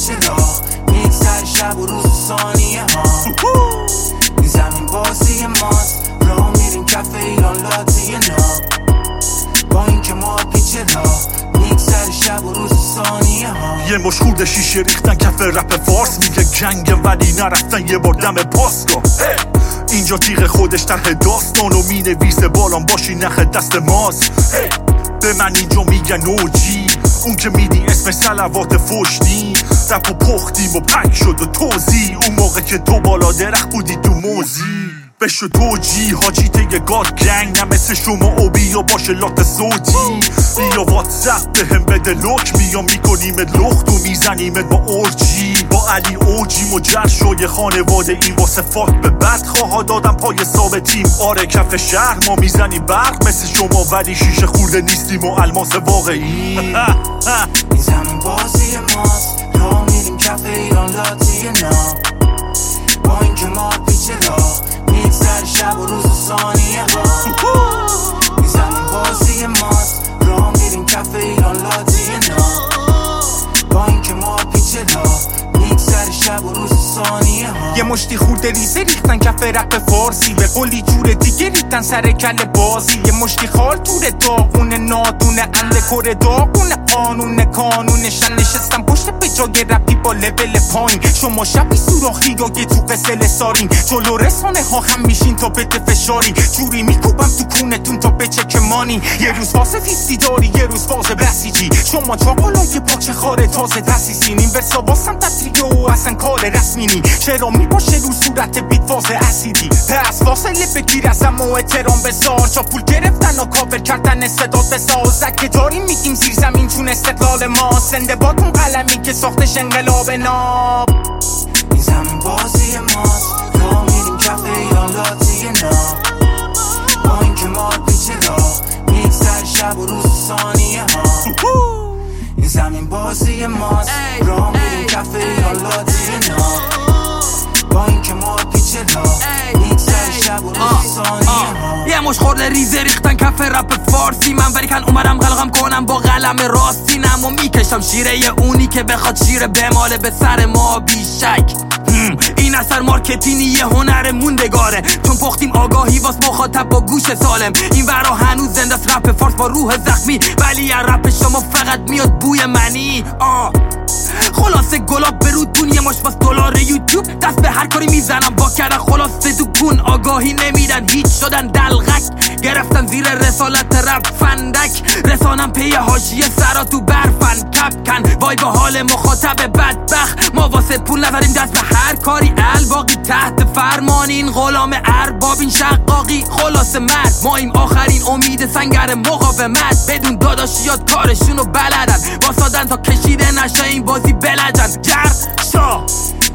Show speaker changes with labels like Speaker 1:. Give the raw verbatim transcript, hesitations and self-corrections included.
Speaker 1: پیچ راه میگذره شب و روز و ثانیه ها. این زمین بازی ماست راه میریم کف ایران لاتی نام با این که ما پیچ راه میگذره شب و روز و ثانیه ها.
Speaker 2: یه مش خورده شیشه ریختن کف رپ فارس میگه جنگ ولی نرفتن یه بار دم پاسگاه. اینجا تیغ خودش طرح داستان و می نویسه بالام باشی نخ دست ماست. به من اینجا میگن اوجی اون که میدی اسم صلوات فشتی رپ و پختیم و پک شد و توزی اون موقع که تو بالا درخت بودی تو موزی بشو توجی حاجی تیگه گاد گنگ نه مثل شما او بیا باشه لات صوتی بیا واتساپ به هم بده لوک میام میکنیمت لخت و میزنیمت با اورجی با علی اوجی مجر شوی خانواده این واسه فاک به بد خواه دادم پای ثابتیم آره کف شهر ما میزنیم برق مثل شما ولی شیشه خورده نیستیم و الماس واقعی.
Speaker 1: این زمین بازی ماست راه میریم کف ایران لاتی نام با این که ما پیچ راه میگذره شب و روز و ثانیه ها. این زمین بازی ماست راه میریم کف ایران لاتی نام با این که ما پیچ راه میگذره شب و روز و ثانیه ها.
Speaker 3: یه مشتی خورده ریزه ریختن کف رپ فارسی به قولی جور دیگه ریختن سر کل بازی. یه مشتی خال توره داغونه نادونه انده کره داغونه قانون کانونشن نشستم پشت به جای رپی با لول پایین شما شبی سوراخی یا یه تو قسل سارین جلو رسانه ها هم میشین تا بده فشاری جوری میکوبم تو کونتون تا بچه کمانی. یه روز فاسه فیستی داری یه روز فاسه بسیجی شما چاقالای پاچه خاره تازه تسیسین این ورسا باسم تطریقه و اصلا کار رسمینی چرا میباشه رو صورت بیت فاسه اسیدی پس فاصله بگیر ازم و احترام بذار چا پول گرفتن و کاور کردن استعداد بساز که داریم میگیم زیر زمین چون استقلال ما زنده باتون قلمی که ساختش انقلاب ناب.
Speaker 1: این زمین بازی ماست راه میریم کف ایران لاتی نام با این که ما پیچ راه میگذره شب و روز و ثانیه ها. این زمین بازی ماست راه میریم کف ایران لاتی نام با این که ما پیچ راه میگذره شب و روز و ثانیه ها.
Speaker 4: یه مش خورده ریزه ریختن کف رپ فارسی من ولی کن اومدم قلقم کنم با قلم راستینم و میکشم شیره اونی که بخواد شیره بماله به سر ما بیشک. این اثر مارکتینی یه هنر موندگاره چون پختیم آگاهی واس مخاطب با گوش سالم این ورا هنوز زنده است رپ فارس با روح زخمی ولی از رپ شما فقط میاد بوی منی. آه خلاصه گلاب برو دنیا ماش باز دلار یوتیوب دست به هر کاری میزنم با کردن خلاصه تو کون آگاهی نمیدن هیچ شدن دلغک گرفتن زیر رسالت رپ فندک رسانم پی حاشیه سرا تو برفن کپ کن وای با حال مخاطب بدبخت ما واسه پول نذاریم دست به هر کاری الباقی تحت فرمان این غلام ارباب این شقاقی خلاصه مرد ما این آخرین امید سنگر مقاومت بدون داداشیات کارشونو بلدن واسادن تا کشیده نشه این بازی بلدن جر شا